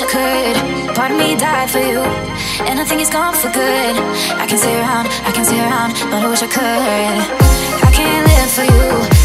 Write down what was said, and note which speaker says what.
Speaker 1: I could. Part of me died for you, and I think it's gone for good. I can stay around, but I wish I could. I can't live for you.